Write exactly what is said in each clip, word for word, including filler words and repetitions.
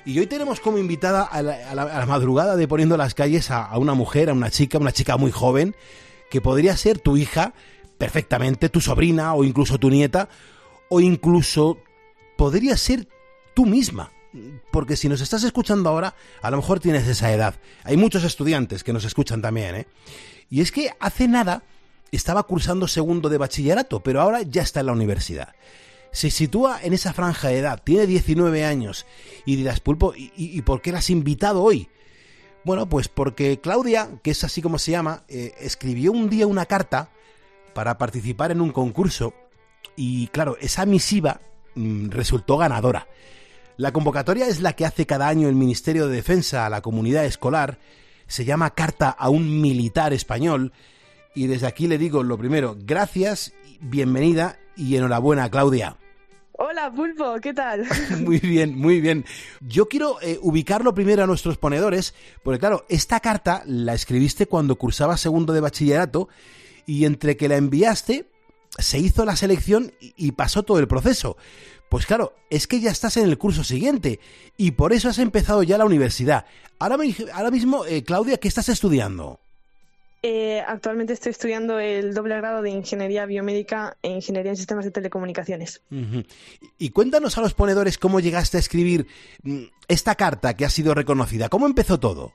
Y hoy tenemos como invitada a la, a la, a la madrugada de Poniendo las Calles a, a una mujer, a una chica, una chica muy joven, que podría ser tu hija perfectamente, tu sobrina o incluso tu nieta, o incluso podría ser tú misma. Porque si nos estás escuchando ahora, a lo mejor tienes esa edad. Hay muchos estudiantes que nos escuchan también, ¿eh? Y es que hace nada estaba cursando segundo de bachillerato, pero ahora ya está en la universidad. Se sitúa en esa franja de edad, tiene diecinueve años, y dirás, Pulpo, ¿y, y por qué la has invitado hoy? Bueno, pues porque Claudia, que es así como se llama, eh, escribió un día una carta para participar en un concurso, y claro, esa misiva mmm, resultó ganadora. La convocatoria es la que hace cada año el Ministerio de Defensa a la comunidad escolar, se llama Carta a un Militar Español, y desde aquí le digo lo primero, gracias, bienvenida y enhorabuena, Claudia. Hola, Pulpo, ¿qué tal? Muy bien, muy bien. Yo quiero eh, ubicarlo primero a nuestros ponedores, porque claro, esta carta la escribiste cuando cursabas segundo de bachillerato, y entre que la enviaste, se hizo la selección y, y pasó todo el proceso. Pues claro, es que ya estás en el curso siguiente, y por eso has empezado ya la universidad. Ahora, ahora mismo, eh, Claudia, ¿qué estás estudiando? Eh, actualmente estoy estudiando el doble grado de Ingeniería Biomédica e Ingeniería en Sistemas de Telecomunicaciones. Uh-huh. Y cuéntanos a los ponedores cómo llegaste a escribir esta carta que ha sido reconocida. ¿Cómo empezó todo?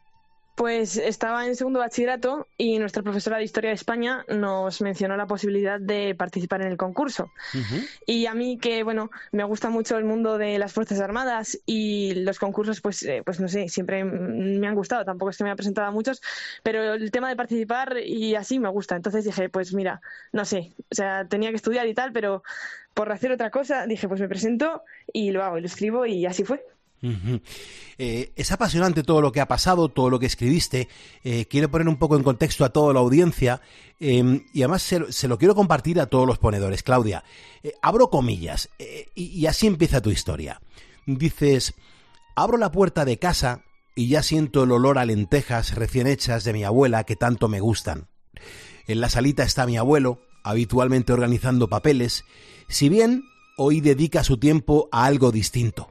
Pues estaba en segundo bachillerato y nuestra profesora de Historia de España nos mencionó la posibilidad de participar en el concurso. Uh-huh. Y a mí que, bueno, me gusta mucho el mundo de las Fuerzas Armadas y los concursos, pues, eh, pues no sé, siempre me han gustado. Tampoco es que me haya presentado a muchos, pero el tema de participar y así me gusta. Entonces dije, pues mira, no sé, o sea, tenía que estudiar y tal, pero por hacer otra cosa dije, pues me presento y lo hago y lo escribo y así fue. Uh-huh. Eh, es apasionante todo lo que ha pasado, todo lo que escribiste. Eh, quiero poner un poco en contexto a toda la audiencia eh, y además se, se lo quiero compartir a todos los ponedores. Claudia, eh, abro comillas eh, y, y así empieza tu historia. Dices, abro la puerta de casa y ya siento el olor a lentejas recién hechas de mi abuela que tanto me gustan. En la salita está mi abuelo, habitualmente organizando papeles, si bien hoy dedica su tiempo a algo distinto.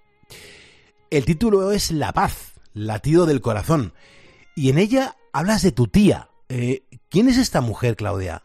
El título es La Paz, latido del corazón, y en ella hablas de tu tía. Eh, ¿Quién es esta mujer, Claudia?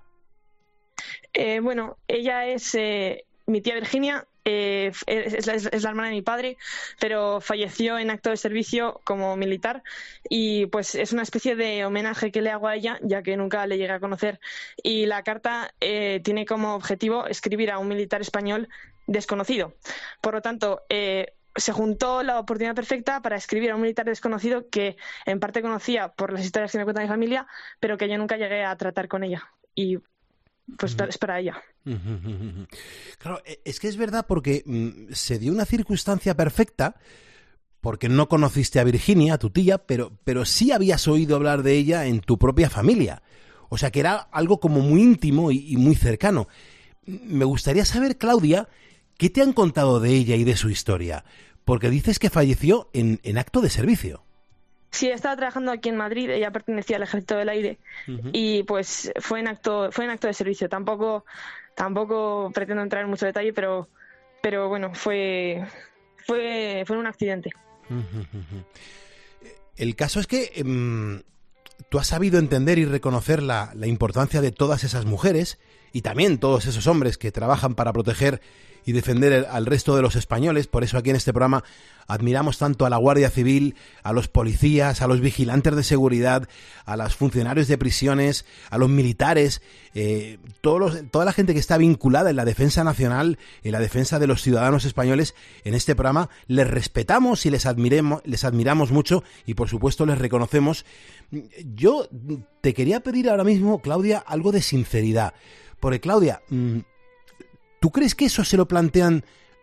Eh, bueno, ella es eh, mi tía Virginia, eh, es, es, es la hermana de mi padre, pero falleció en acto de servicio como militar y pues es una especie de homenaje que le hago a ella, ya que nunca le llegué a conocer. Y la carta eh, tiene como objetivo escribir a un militar español desconocido. Por lo tanto, eh, se juntó la oportunidad perfecta para escribir a un militar desconocido que en parte conocía por las historias que me cuenta mi familia, pero que yo nunca llegué a tratar con ella. Y pues uh-huh. es para ella. Uh-huh. Claro, es que es verdad porque mmm, se dio una circunstancia perfecta porque no conociste a Virginia, a tu tía, pero, pero sí habías oído hablar de ella en tu propia familia. O sea que era algo como muy íntimo y, y muy cercano. Me gustaría saber, Claudia, ¿qué te han contado de ella y de su historia? Porque dices que falleció en, en acto de servicio. Sí, estaba trabajando aquí en Madrid, ella pertenecía al Ejército del Aire uh-huh. y pues fue en acto fue en acto de servicio. Tampoco tampoco pretendo entrar en mucho detalle, pero pero bueno, fue fue fue un accidente. Uh-huh. El caso es que um, tú has sabido entender y reconocer la, la importancia de todas esas mujeres y también todos esos hombres que trabajan para proteger y defender al resto de los españoles. Por eso aquí en este programa admiramos tanto a la Guardia Civil, a los policías, a los vigilantes de seguridad, a los funcionarios de prisiones, a los militares, eh, todos los, toda la gente que está vinculada en la defensa nacional, en la defensa de los ciudadanos españoles. En este programa les respetamos y les admiremos, les admiramos mucho y por supuesto les reconocemos. Yo te quería pedir ahora mismo, Claudia, algo de sinceridad, porque Claudia, ¿tú crees que eso se lo plantean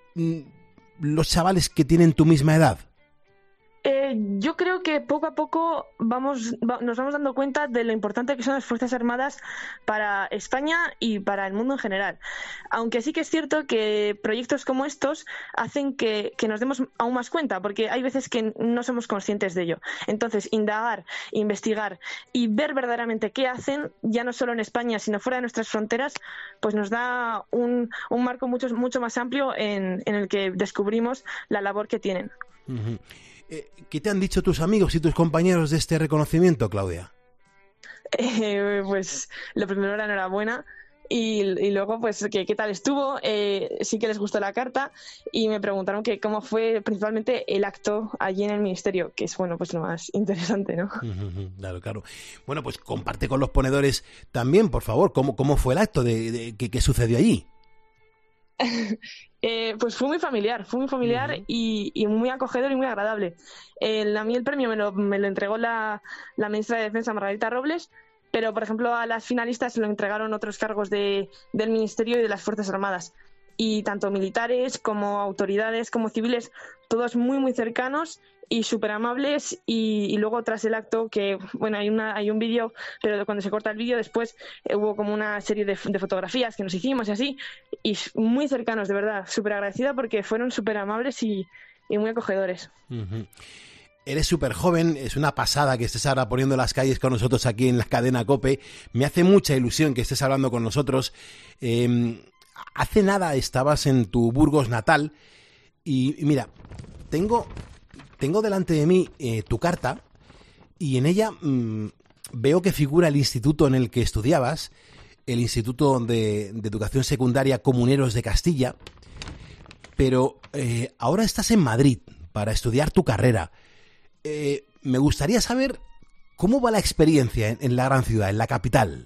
los chavales que tienen tu misma edad? Eh, yo creo que poco a poco vamos, va, nos vamos dando cuenta de lo importante que son las Fuerzas Armadas para España y para el mundo en general. Aunque sí que es cierto que proyectos como estos hacen que, que nos demos aún más cuenta, porque hay veces que no somos conscientes de ello. Entonces, indagar, investigar y ver verdaderamente qué hacen, ya no solo en España, sino fuera de nuestras fronteras, pues nos da un, un marco mucho, mucho más amplio en, en el que descubrimos la labor que tienen. Uh-huh. Eh, ¿Qué te han dicho tus amigos y tus compañeros de este reconocimiento, Claudia? Eh, pues lo primero era enhorabuena. Y, y luego, pues, ¿qué, qué tal estuvo? Eh, sí que les gustó la carta y me preguntaron que cómo fue principalmente el acto allí en el ministerio, que es, bueno, pues lo más interesante, ¿no? Claro, claro. Bueno, pues comparte con los ponedores también, por favor, cómo, cómo fue el acto, de, de qué, qué sucedió allí. eh, pues fue muy familiar, fue muy familiar uh-huh. y, y muy acogedor y muy agradable. El, a mí el premio me lo, me lo entregó la, la ministra de Defensa, Margarita Robles, pero, por ejemplo, a las finalistas se lo entregaron otros cargos de, del Ministerio y de las Fuerzas Armadas. Y tanto militares como autoridades como civiles, todos muy, muy cercanos y súper amables. Y, y luego, tras el acto, que, bueno, hay, una, hay un vídeo, pero cuando se corta el vídeo, después eh, hubo como una serie de, de fotografías que nos hicimos y así. Y muy cercanos, de verdad. Súper agradecida porque fueron súper amables y, y muy acogedores. Uh-huh. Eres súper joven, es una pasada que estés ahora poniendo las calles con nosotros aquí en la cadena COPE. Me hace mucha ilusión que estés hablando con nosotros. Eh, hace nada estabas en tu Burgos natal y, y mira, tengo, tengo delante de mí eh, tu carta y en ella mmm, veo que figura el instituto en el que estudiabas, el Instituto de, de Educación Secundaria Comuneros de Castilla, pero eh, ahora estás en Madrid para estudiar tu carrera. Eh, me gustaría saber cómo va la experiencia en, en la gran ciudad, en la capital.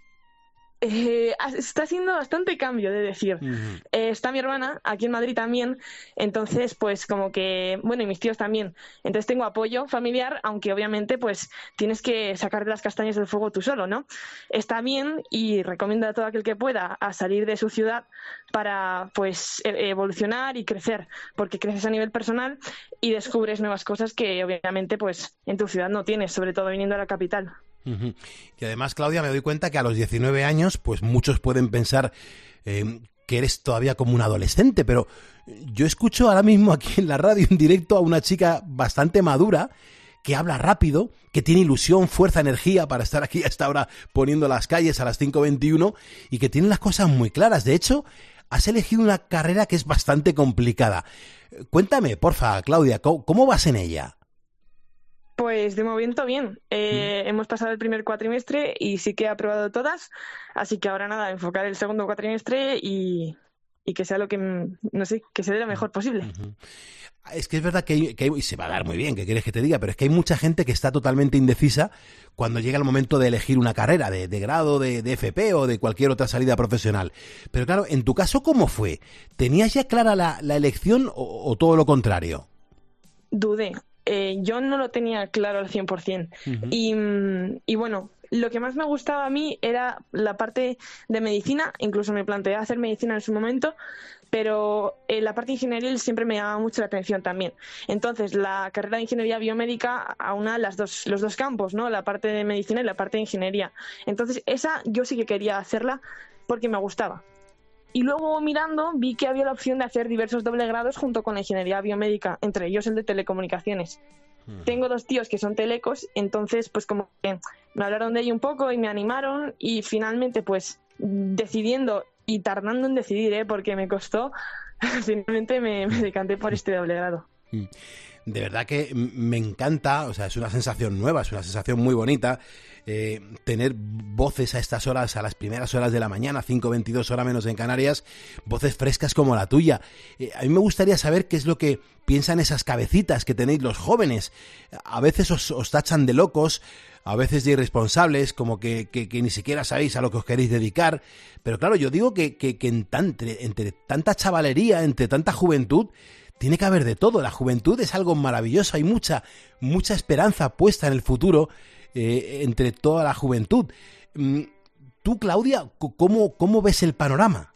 Eh, está haciendo bastante cambio, de decir. Uh-huh. Eh, está mi hermana aquí en Madrid también, entonces pues como que, bueno, y mis tíos también. Entonces tengo apoyo familiar, aunque obviamente pues tienes que sacarte las castañas del fuego tú solo, ¿no? Está bien y recomiendo a todo aquel que pueda a salir de su ciudad para pues evolucionar y crecer, porque creces a nivel personal y descubres nuevas cosas que obviamente pues en tu ciudad no tienes, sobre todo viniendo a la capital. Uh-huh. Y además, Claudia, me doy cuenta que a los diecinueve años, pues muchos pueden pensar eh, que eres todavía como un adolescente, pero yo escucho ahora mismo aquí en la radio en directo a una chica bastante madura, que habla rápido, que tiene ilusión, fuerza, energía para estar aquí hasta ahora poniendo las calles a las cinco veintiuno y que tiene las cosas muy claras. De hecho, has elegido una carrera que es bastante complicada. Cuéntame, porfa, Claudia, ¿cómo, cómo vas en ella? Pues de momento bien. Eh, mm. Hemos pasado el primer cuatrimestre y sí que he aprobado todas, así que ahora nada, enfocar el segundo cuatrimestre y, y que sea lo que, no sé, que se dé lo mejor posible. Uh-huh. Es que es verdad que, hay, que hay, y se va a dar muy bien, ¿qué quieres que te diga? Pero es que hay mucha gente que está totalmente indecisa cuando llega el momento de elegir una carrera de, de grado, de, de F P o de cualquier otra salida profesional. Pero claro, en tu caso, ¿cómo fue? ¿Tenías ya clara la, la elección o, o todo lo contrario? Dudé. Eh, yo no lo tenía claro al cien por ciento. Uh-huh. Y, y bueno, lo que más me gustaba a mí era la parte de medicina, incluso me planteé hacer medicina en su momento, pero eh, la parte ingenieril siempre me llamaba mucho la atención también. Entonces, la carrera de ingeniería biomédica aúna las dos, los dos campos, ¿no? La parte de medicina y la parte de ingeniería. Entonces, esa yo sí que quería hacerla porque me gustaba. Y luego mirando vi que había la opción de hacer diversos doble grados junto con la ingeniería biomédica, entre ellos el de telecomunicaciones. Hmm. Tengo dos tíos que son telecos, entonces pues como que me hablaron de ello un poco y me animaron y finalmente pues decidiendo y tardando en decidir, ¿eh? Porque me costó, finalmente me, me decanté por este doble grado. De verdad que me encanta, o sea, es una sensación nueva, es una sensación muy bonita, eh, tener voces a estas horas, a las primeras horas de la mañana, cinco veintidós hora menos en Canarias, voces frescas como la tuya. Eh, a mí me gustaría saber qué es lo que piensan esas cabecitas que tenéis los jóvenes. A veces os, os tachan de locos, a veces de irresponsables, como que, que, que ni siquiera sabéis a lo que os queréis dedicar. Pero claro, yo digo que, que, que en tan, entre, entre tanta chavalería, entre tanta juventud, tiene que haber de todo. La juventud es algo maravilloso. Hay mucha, mucha esperanza puesta en el futuro eh, entre toda la juventud. Tú, Claudia, ¿cómo, cómo ves el panorama?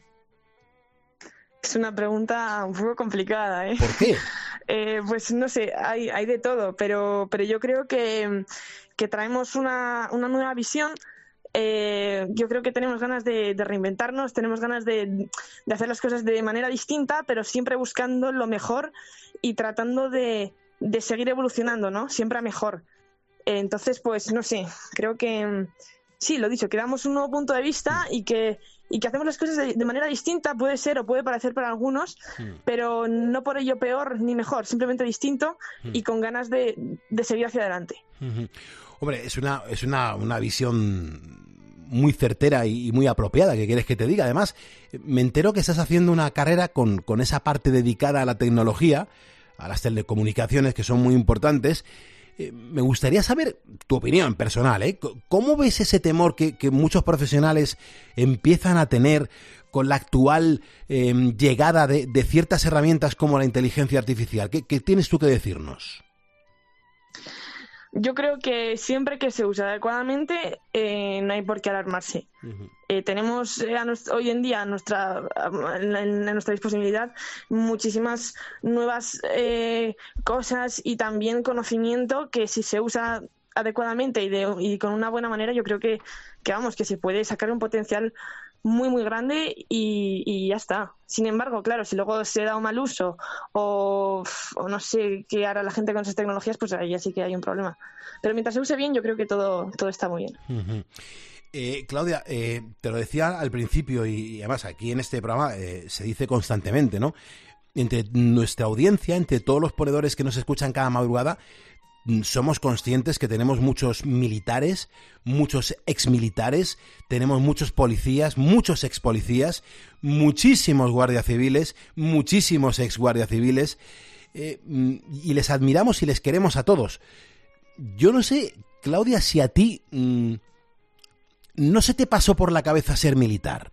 Es una pregunta un poco complicada, ¿eh? ¿Por qué? eh, pues no sé, hay, hay de todo, pero, pero yo creo que, que traemos una, una nueva visión. Eh, yo creo que tenemos ganas de, de reinventarnos, tenemos ganas de, de hacer las cosas de manera distinta, pero siempre buscando lo mejor y tratando de, de seguir evolucionando, ¿no? Siempre a mejor. Eh, entonces, pues no sé, creo que sí, lo dicho, que damos un nuevo punto de vista y que, y que hacemos las cosas de, de manera distinta, puede ser o puede parecer para algunos, mm. pero no por ello peor ni mejor, simplemente distinto mm. y con ganas de, de seguir hacia adelante. Mm-hmm. Hombre, es una, es una, una visión muy certera y muy apropiada, ¿qué quieres que te diga? Además, me entero que estás haciendo una carrera con, con esa parte dedicada a la tecnología, a las telecomunicaciones, que son muy importantes. Eh, me gustaría saber tu opinión personal, ¿eh? ¿Cómo ves ese temor que, que muchos profesionales empiezan a tener con la actual eh, llegada de, de ciertas herramientas como la inteligencia artificial? ¿Qué, qué tienes tú que decirnos? Yo creo que siempre que se usa adecuadamente eh, no hay por qué alarmarse. Uh-huh. Eh, tenemos eh, a nuestro, hoy en día a nuestra, a, en, en nuestra disponibilidad muchísimas nuevas eh, cosas y también conocimiento que si se usa adecuadamente y, de, y con una buena manera, yo creo que, que vamos que se puede sacar un potencial muy muy grande y, y ya está. Sin embargo, claro, si luego se da un mal uso o, o no sé qué hará la gente con esas tecnologías, pues ahí ya sí que hay un problema. Pero mientras se use bien, yo creo que todo, todo está muy bien. Uh-huh. Eh, Claudia, eh, te lo decía al principio y, y además aquí en este programa eh, se dice constantemente, ¿no? Entre nuestra audiencia, entre todos los ponedores que nos escuchan cada madrugada, somos conscientes que tenemos muchos militares, muchos exmilitares, tenemos muchos policías, muchos expolicías, muchísimos guardias civiles, muchísimos exguardias civiles, eh, y les admiramos y les queremos a todos. Yo no sé, Claudia, si a ti mmm, no se te pasó por la cabeza ser militar.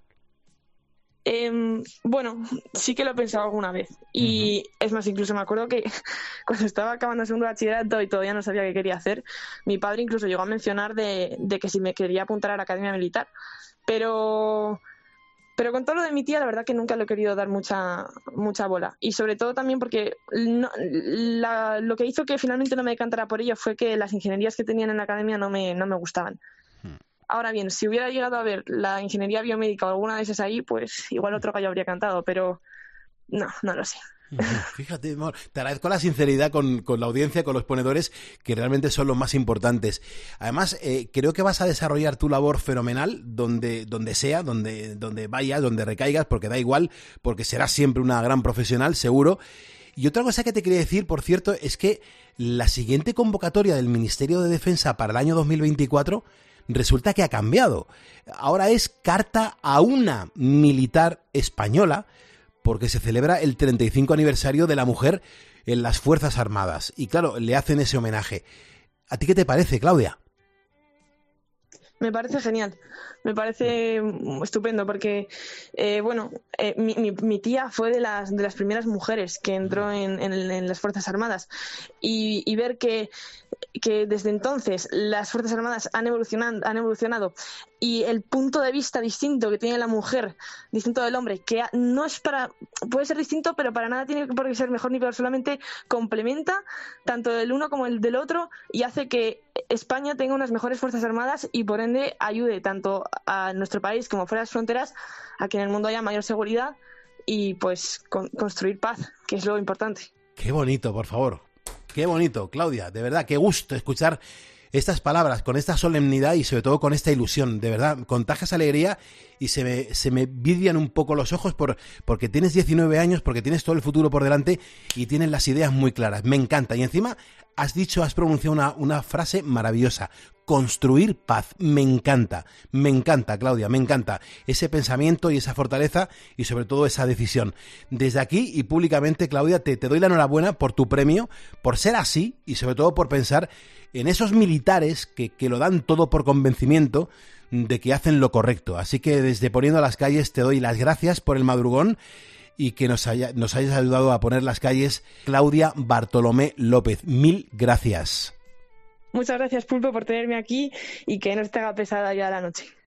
Eh, bueno, sí que lo he pensado alguna vez y uh-huh. es más, incluso me acuerdo que cuando estaba acabando el segundo bachillerato y todavía no sabía qué quería hacer, mi padre incluso llegó a mencionar de, de que si me quería apuntar a la academia militar, pero pero con todo lo de mi tía la verdad que nunca le he querido dar mucha mucha bola y sobre todo también porque no, la, lo que hizo que finalmente no me decantara por ello fue que las ingenierías que tenían en la academia no me, no me gustaban. Uh-huh. Ahora bien, si hubiera llegado a ver la ingeniería biomédica o alguna de esas ahí, pues igual otro gallo habría cantado, pero no, no lo sé. Fíjate, amor, te agradezco la sinceridad con, con la audiencia, con los ponedores, que realmente son los más importantes. Además, eh, creo que vas a desarrollar tu labor fenomenal donde, donde sea, donde, donde vayas, donde recaigas, porque da igual, porque serás siempre una gran profesional, seguro. Y otra cosa que te quería decir, por cierto, es que la siguiente convocatoria del Ministerio de Defensa para el año dos mil veinticuatro resulta que ha cambiado. Ahora es carta a una militar española porque se celebra el treinta y cinco aniversario de la mujer en las Fuerzas Armadas. Y claro, le hacen ese homenaje. ¿A ti qué te parece, Claudia? Me parece genial, me parece estupendo porque, eh, bueno, eh, mi, mi, mi tía fue de las de las primeras mujeres que entró en, en, en las Fuerzas Armadas y, y ver que, que desde entonces las Fuerzas Armadas han evolucionado, han evolucionado y el punto de vista distinto que tiene la mujer, distinto del hombre, que no es para, puede ser distinto, pero para nada tiene por qué ser mejor ni peor, solamente complementa tanto el uno como el del otro y hace que España tenga unas mejores Fuerzas Armadas y por ende ayude tanto a nuestro país como fuera de las fronteras a que en el mundo haya mayor seguridad y pues con, construir paz, que es lo importante. Qué bonito, por favor. Qué bonito, Claudia. De verdad, qué gusto escuchar estas palabras con esta solemnidad y sobre todo con esta ilusión. De verdad, contagias alegría y se me, se me vidrian un poco los ojos por, porque tienes diecinueve años, porque tienes todo el futuro por delante y tienes las ideas muy claras. Me encanta. Y encima has dicho, has pronunciado una, una frase maravillosa. Construir paz. Me encanta. Me encanta, Claudia. Me encanta ese pensamiento y esa fortaleza y sobre todo esa decisión. Desde aquí y públicamente, Claudia, te, te doy la enhorabuena por tu premio, por ser así y sobre todo por pensar en esos militares que, que lo dan todo por convencimiento de que hacen lo correcto. Así que desde Poniendo las Calles te doy las gracias por el madrugón y que nos, haya, nos hayas ayudado a poner las calles. Claudia Bartolomé López, mil gracias. Muchas gracias, Pulpo, por tenerme aquí y que no te haga pesada ya la noche.